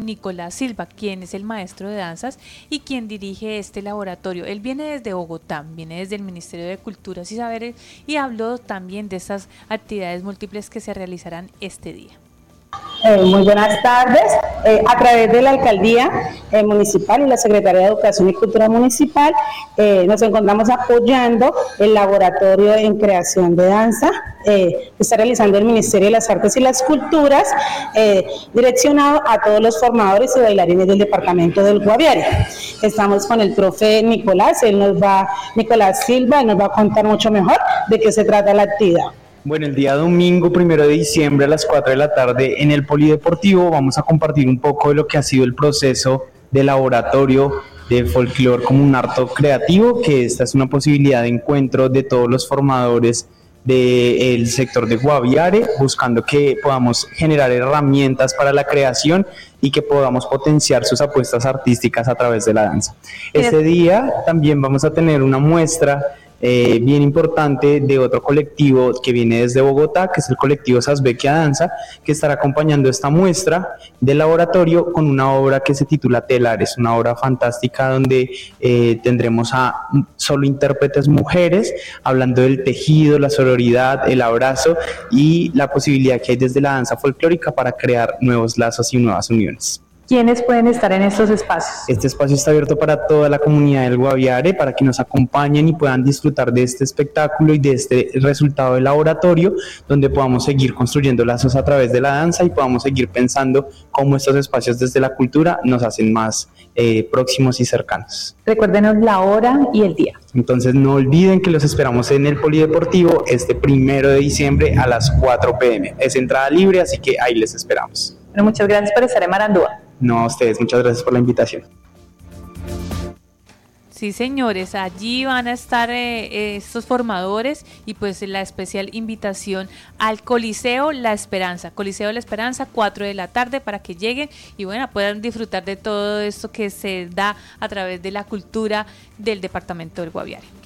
con Nicolás Silva, quien es el maestro de danzas y quien dirige este laboratorio. Él viene desde Bogotá, viene desde el Ministerio de Culturas y Saberes y habló también de estas actividades múltiples que se realizarán este día. Muy buenas tardes. A través de la Alcaldía Municipal y la Secretaría de Educación y Cultura Municipal nos encontramos apoyando el laboratorio en creación de danza que está realizando el Ministerio de las Artes y las Culturas, direccionado a todos los formadores y bailarines del departamento del Guaviare. Estamos con el profe Nicolás Silva, él nos va a contar mucho mejor de qué se trata la actividad. Bueno, el día domingo 1 de diciembre a las 4 de la tarde en el Polideportivo vamos a compartir un poco de lo que ha sido el proceso de laboratorio de folclore como un arte creativo, que esta es una posibilidad de encuentro de todos los formadores del sector de Guaviare, buscando que podamos generar herramientas para la creación y que podamos potenciar sus apuestas artísticas a través de la danza. Este día también vamos a tener una muestra bien importante de otro colectivo que viene desde Bogotá, que es el colectivo Sasbequia Danza, que estará acompañando esta muestra del laboratorio con una obra que se titula Telar. Es una obra fantástica donde tendremos a solo intérpretes mujeres hablando del tejido, la sororidad, el abrazo y la posibilidad que hay desde la danza folclórica para crear nuevos lazos y nuevas uniones. ¿Quiénes pueden estar en estos espacios? Este espacio está abierto para toda la comunidad del Guaviare, para que nos acompañen y puedan disfrutar de este espectáculo y de este resultado del laboratorio, donde podamos seguir construyendo lazos a través de la danza y podamos seguir pensando cómo estos espacios desde la cultura nos hacen más próximos y cercanos. Recuérdenos la hora y el día. Entonces no olviden que los esperamos en el Polideportivo este 1 de diciembre a las 4 p.m. Es entrada libre, así que ahí les esperamos. Bueno, muchas gracias por estar en Marandúa. No, a ustedes, muchas gracias por la invitación. Sí, señores, allí van a estar estos formadores y pues la especial invitación al Coliseo La Esperanza. Coliseo La Esperanza, 4 de la tarde para que lleguen y bueno, puedan disfrutar de todo esto que se da a través de la cultura del departamento del Guaviare.